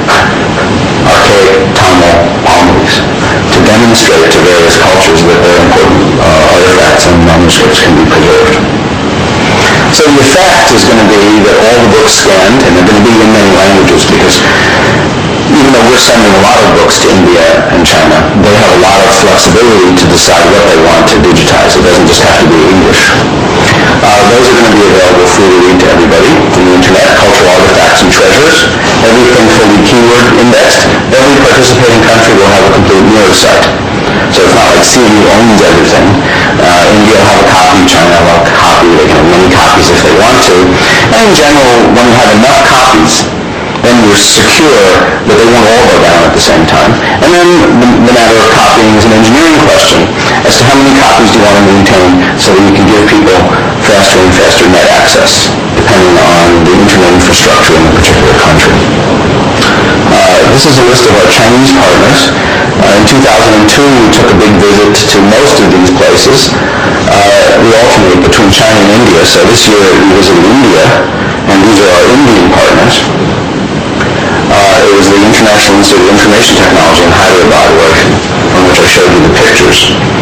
archaic Tamil palm leaves to demonstrate to various cultures that their important artifacts and manuscripts can be preserved. So the effect is going to be that all the books scanned, and they're going to be in many languages, because even though we're sending a lot of books to India and China, they have a lot of flexibility to decide what they want to digitize. It doesn't just have to be English. Those are going to be available free to read to everybody on the internet. Cultural artifacts and treasures, everything fully keyword indexed. Every participating country will have a complete mirror site. So it's not like CMU owns everything. India will have a copy, China will have a copy, they can have many copies if they want to. And in general, when you have enough copies, then you're secure that they won't all go down at the same time. And then the matter of copying is an engineering question as to how many copies do you want to maintain so that you can give people faster and faster net access, depending on the internet infrastructure in a particular country. This is a list of our Chinese partners. In 2002, we took a big visit to most of these places. We alternate between China and India, so this year we visited India, and these are our Indian partners. It was the International Institute of Information Technology in Hyderabad, from which I showed you the pictures.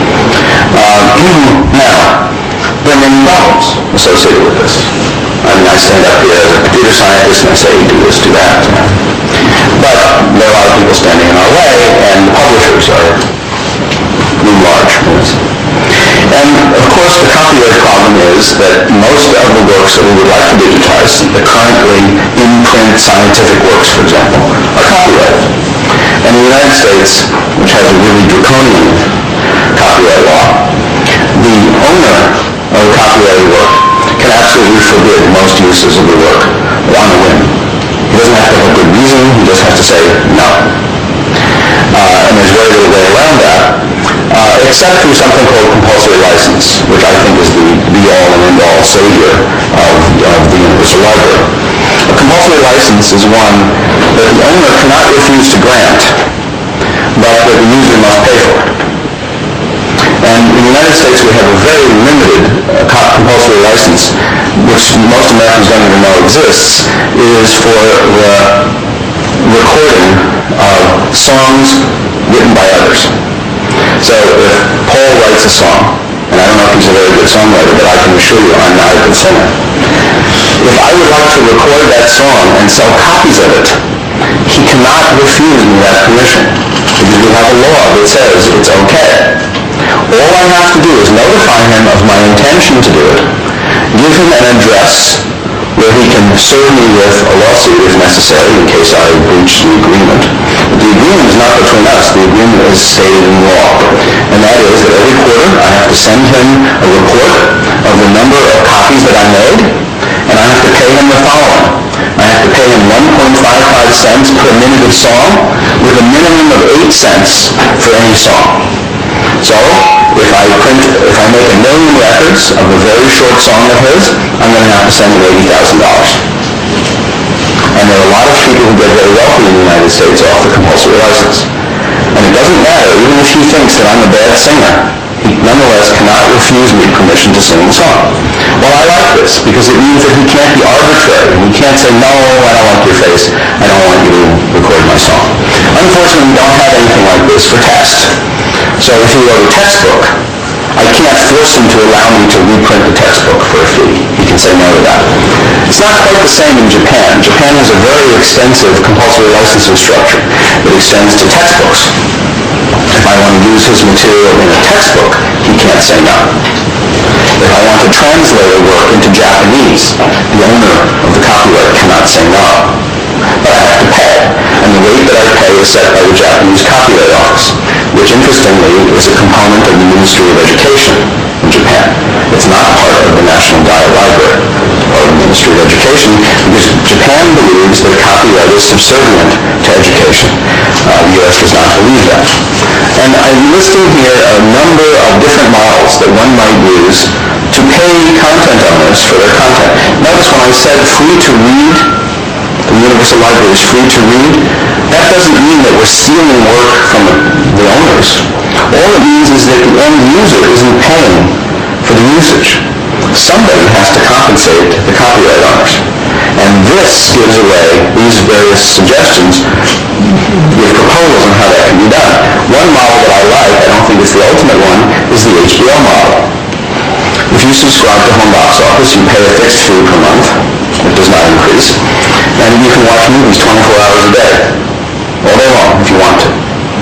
Now, there are many problems associated with this. I mean, I stand up here as a computer scientist and I say, do this, do that. But there are a lot of people standing in our way, and the publishers are large. And of course, the copyright problem is that most of the books that we would like to digitize, the currently in-print scientific works, for example, are copyrighted. And in the United States, which has a really draconian copyright law, the owner of a copyrighted work can absolutely forbid most uses of the work on a whim. He doesn't have to have a good reason, he just has to say no. And there's very little way around that, except through something called compulsory license, which I think is the be-all and end-all savior of the Universal Library. A compulsory license is one that the owner cannot refuse to grant, but that the user must pay for. And in the United States, we have a very limited compulsory license, which most Americans don't even know exists, is for the recording of songs written by others. So if Paul writes a song, and I don't know if he's a very good songwriter, but I can assure you I'm not a good singer. If I would like to record that song and sell copies of it, he cannot refuse me that permission, because we have a law that says it's okay. All I have to do is notify him of my intention to do it, give him an address where he can serve me with a lawsuit if necessary in case I breach the agreement. But the agreement is not between us. The agreement is stated in law. And that is that every quarter I have to send him a report of the number of copies that I made, and I have to pay him the following. I have to pay him 1.55 cents per minute of song, with a minimum of 8 cents for any song. So, if I make 1 million records of a very short song of his, I'm going to have to send him $80,000. And there are a lot of people who get very wealthy in the United States off the compulsory license. And it doesn't matter, even if he thinks that I'm a bad singer, he nonetheless cannot refuse me permission to sing the song. Well, I like this, because it means that he can't be arbitrary. He can't say, no, I don't like your face, I don't want you to record my song. Unfortunately, we don't have anything like this for text. So if he wrote a textbook, I can't force him to allow me to reprint the textbook for a fee. He can say no to that. It's not quite the same in Japan. Japan has a very extensive compulsory licensing structure that extends to textbooks. If I want to use his material in a textbook, he can't say no. If I want to translate a work into Japanese, the owner of the copyright cannot say no. But I have to pay, and the rate that I pay is set by the Japanese Copyright Office, which interestingly is a component of the Ministry of Education in Japan. It's not part of the National Diet Library or the Ministry of Education, because Japan believes that copyright is subservient to education. The U.S. does not believe that. And I'm listing here a number of different models that one might use to pay content owners for their content. Notice when I said free to read, the Universal Library is free to read, that doesn't mean that we're stealing work from the owners. All it means is that the end user isn't paying for the usage. Somebody has to compensate the copyright owners. And this gives away, these various suggestions, give proposals on how that can be done. One model that I like, I don't think it's the ultimate one, is the HBO model. If you subscribe to Home Box Office, you pay a fixed fee per month. It does not increase. And you can watch movies 24 hours a day, all day long, if you want to.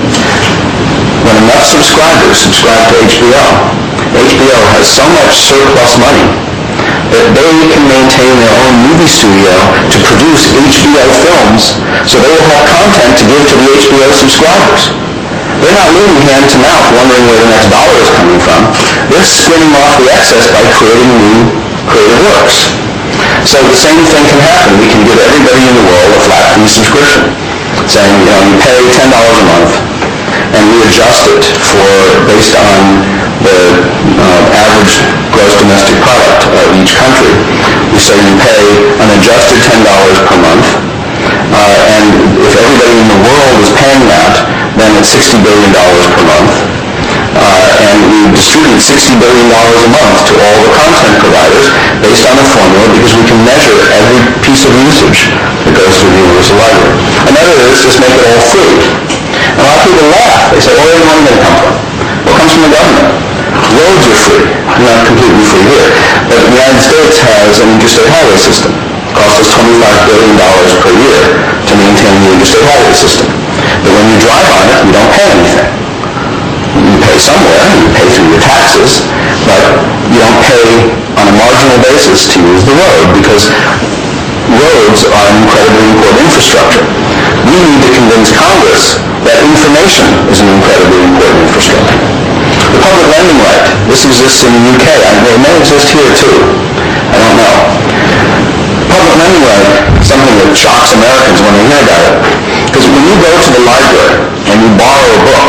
When enough subscribers subscribe to HBO, HBO has so much surplus money that they can maintain their own movie studio to produce HBO films, so they will have content to give to the HBO subscribers. They're not living hand to mouth wondering where the next dollar is coming from. They're spinning off the excess by creating new creative works. So the same thing can happen. We can give everybody in the world a flat fee subscription, saying, you pay $10 a month, and we adjust it based on the average gross domestic product of each country. We say you pay an adjusted $10 per month, and if everybody in the world is paying that, then it's $60 billion per month. And we distribute $60 billion a month to all the content providers based on a formula, because we can measure every piece of usage that goes through the Universal Library. Another is just make it all free. And a lot of people laugh. They say, where is the money going to come from? Well, it comes from the government. Roads are free. Not completely free here. But the United States has an interstate highway system. It costs us $25 billion per year to maintain the interstate highway system. But when you drive on it, you don't pay anything. You pay somewhere, you pay through your taxes, but you don't pay on a marginal basis to use the road, because roads are an incredibly important infrastructure. We need to convince Congress that information is an incredibly important infrastructure. The public lending right, this exists in the UK. It may exist here too. I don't know. Public lending right is something that shocks Americans when they hear about it. Because when you go to the library and you borrow a book,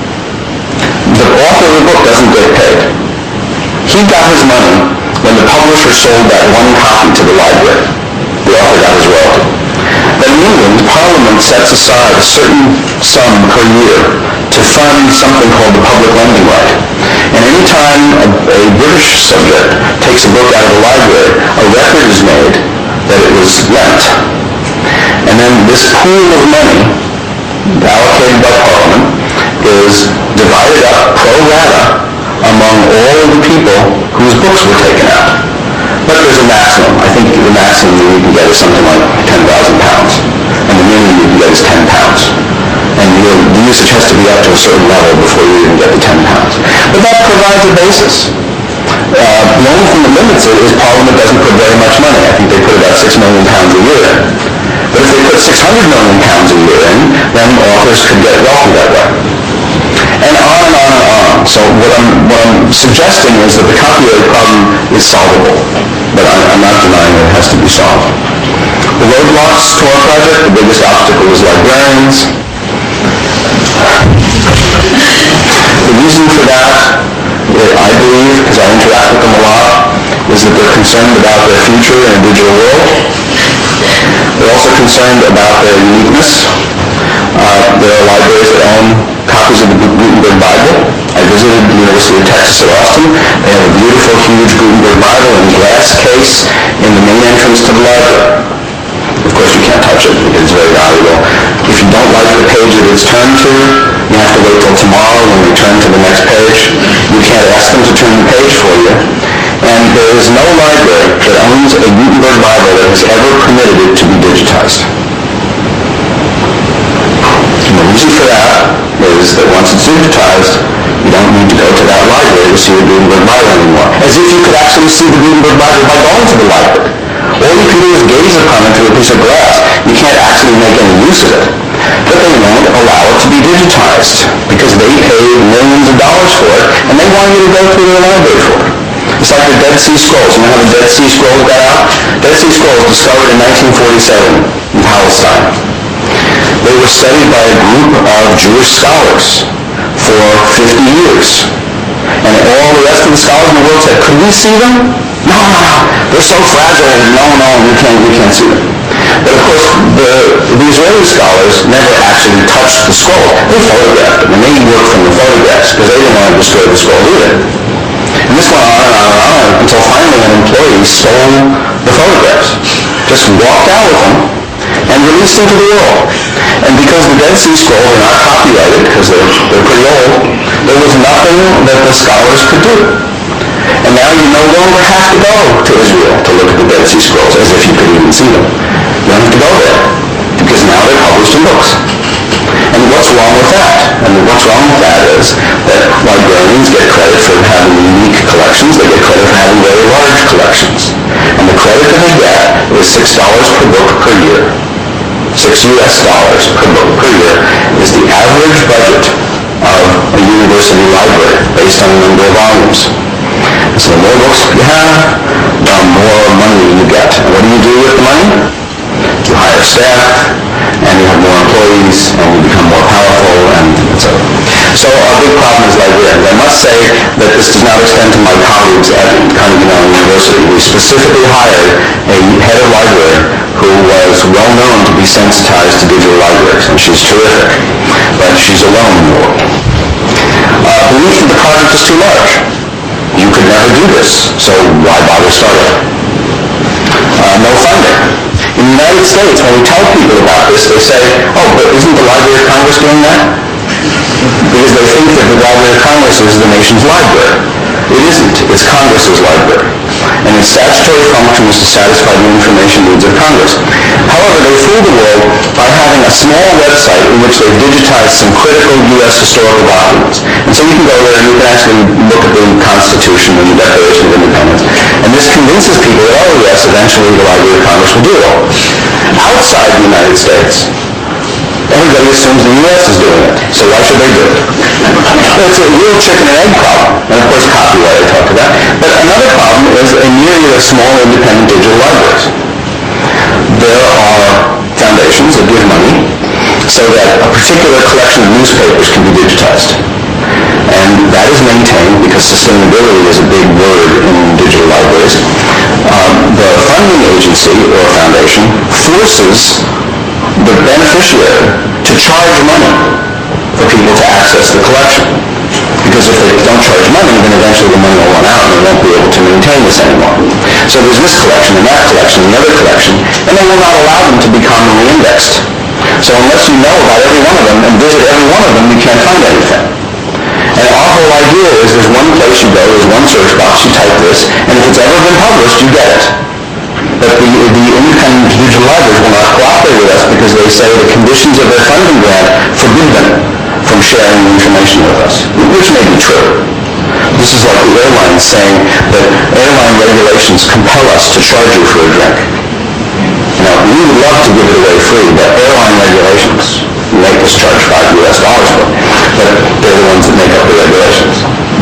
the author of the book doesn't get paid. He got his money when the publisher sold that one copy to the library. The author got his royalty. But in England, Parliament sets aside a certain sum per year to fund something called the public lending right. And any time a British subject takes a book out of the library, a record is made that it was lent. And then this pool of money, allocated by Parliament, is divided up pro rata among all of the people whose books were taken out. But there's a maximum. I think the maximum you can get is something like £10,000, and the minimum you can get is £10. And the usage has to be up to a certain level before you even get the £10. But that provides a basis. The only thing that limits it is Parliament doesn't put very much money. I think they put about £6 million a year in. But if they put £600 million a year in, then authors could get wealthy that way. And on and on and on. So what I'm suggesting is that the copyright problem is solvable, but I'm not denying that it has to be solved. The roadblocks to our project, the biggest obstacle is librarians. The reason for that, I believe, because I interact with them a lot, is that they're concerned about their future in a digital world. They're also concerned about their uniqueness. There are libraries that own copies of the Gutenberg Bible. I visited the University of Texas at Austin. They have a beautiful, huge Gutenberg Bible in a glass case in the main entrance to the library. Of course, you can't touch it because it's very valuable. If you don't like the page that it's turned to, you have to wait till tomorrow when we turn to the next page. You can't ask them to turn the page for you. And there is no library that owns a Gutenberg Bible that has ever permitted it to be digitized. And the reason for that is that once it's digitized, you don't need to go to that library to see the Gutenberg Bible anymore. As if you could actually see the Gutenberg Bible by going to the library. All you can do is gaze upon it through a piece of glass. You can't actually make any use of it. But they won't allow it to be digitized because they paid millions of dollars for it, and they want you to go through their library for it. It's like the Dead Sea Scrolls. You know how the Dead Sea Scrolls got out? Dead Sea Scrolls discovered in 1947 in Palestine. They were studied by a group of Jewish scholars for 50 years. And all the rest of the scholars in the world said, could we see them? No, they're so fragile. No, we can't see them. But of course, the Israeli scholars never actually touched the scroll. They photographed them, and they worked from the photographs because they didn't want to destroy the scroll either. And this went on and on and on until finally an employee stole the photographs, just walked out with them, and released them to the world. And because the Dead Sea Scrolls are not copyrighted, because they're pretty old, there was nothing that the scholars could do. And now you no longer have to go to Israel to look at the Dead Sea Scrolls, as if you could even see them. You don't have to go there, because now they're published in books. And what's wrong with that? And what's wrong with that is that librarians get credit for having unique collections. They get credit for having very large collections. And the credit that they get is $6 per book per year. $6 per book per year is the average budget of a university library based on the number of volumes. So the more books you have, the more money you get. And what do you do with the money? You hire staff, and you have more employees, and you become more powerful, and etc. So our big problem is librarians. I must say that this does not extend to my colleagues at Carnegie Mellon University. We specifically hired a head of library who was well known to be sensitized to digital libraries, and she's terrific, but she's alone in the world. Belief that the project is too large. You could never do this, so why bother starting? No funding. In the United States, when we tell people about this, they say, oh, but isn't the Library of Congress doing that? Because they think that the Library of Congress is the nation's library. It isn't. It's Congress's library. And its statutory function is to satisfy the information needs of Congress. However, they fool the world by having a small website in which they digitize some critical U.S. historical documents. And so you can go there and you can actually look at the Constitution and the Declaration of Independence. And this convinces people that, oh yes, eventually the Library of Congress will do it all. Outside the United States, everybody assumes the U.S. is doing it, so why should they do it? It's a real chicken and egg problem, and of course copyright I talked about. But another problem is a myriad of small independent digital libraries. There are foundations that give money so that a particular collection of newspapers can be digitized. And that is maintained because sustainability is a big word in digital libraries. The funding agency or foundation forces the beneficiary to charge money for people to access the collection. Because if they don't charge money, then eventually the money will run out and they won't be able to maintain this anymore. So there's this collection and that collection and the other collection, and they will not allow them to be commonly indexed. So unless you know about every one of them and visit every one of them, you can't find anything. And our whole idea is there's one place you go, there's one search box, you type this, and if it's ever been published, you get it. But the independent digital libraries will not cooperate with us because they say the conditions of their funding grant forbid them from sharing the information with us, which may be true. This is like the airlines saying that airline regulations compel us to charge you for a drink. Now, we would love to give it away free, but airline regulations make us charge $5 for it. But they're the ones that make up the regulations.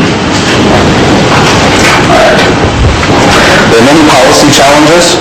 All right. There are many policy challenges.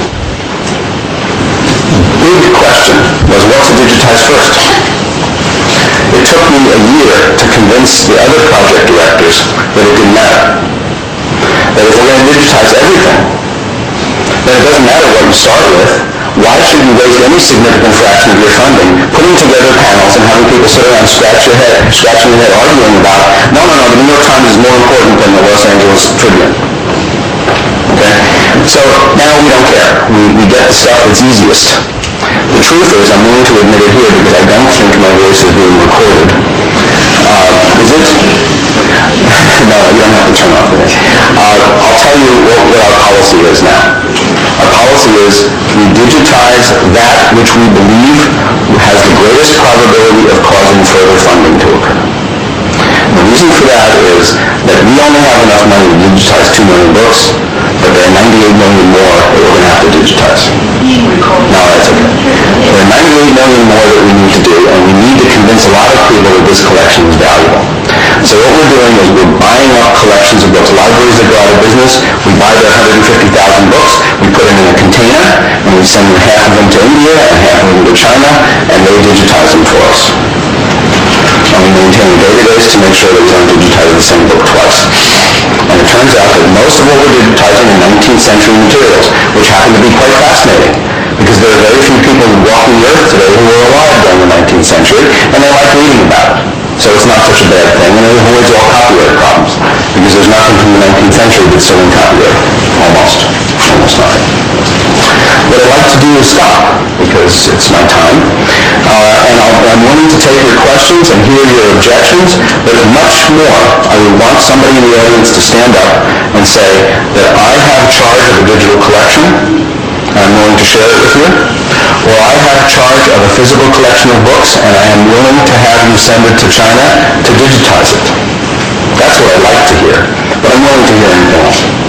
Big question was what to digitize first. It took me a year to convince the other project directors that it didn't matter. That if we're going to digitize everything, then it doesn't matter what you start with. Why should you waste any significant fraction of your funding putting together panels and having people sit around scratching their head arguing about, no, the New York Times is more important than the Los Angeles Tribune. Okay? So now we don't care. We get the stuff that's easiest. The truth is, I'm willing to admit it here because I don't think my voice is being recorded. Is it? No, you don't have to turn off this. I'll tell you what our policy is now. Our policy policy is we digitize that which we believe has the greatest probability of causing further funding to occur. The reason for that is that we only have enough money to digitize 2 million books, but there are 98 million more that we're going to have to digitize. No, that's okay. There are 98 million more that we need to do, and we need to convince a lot of people that this collection is valuable. So what we're doing is we're buying up collections of books. Libraries that go out of business, we buy their 150,000 books, we put them in a container, and we send half of them to India and half of them to China, and they digitize them for us. And we maintain a database to make sure that we don't digitize the same book twice. And it turns out that most of what we're digitizing are 19th century materials, which happen to be quite fascinating, because there are very few people who walk the earth today who were alive during the 19th century, and they like reading about it. So it's not such a bad thing, and it avoids all copyright problems, because there's nothing from the 19th century that's still in copyright. Almost nothing. What I'd like to do is stop, because it's my time, and I'm willing to take your questions and hear your objections, but much more, I would want somebody in the audience to stand up and say that I have charge of a digital collection, and I'm willing to share it with you, or I have charge of a physical collection of books, and I am willing to have you send it to China to digitize it. That's what I'd like to hear, but I'm willing to hear anything else.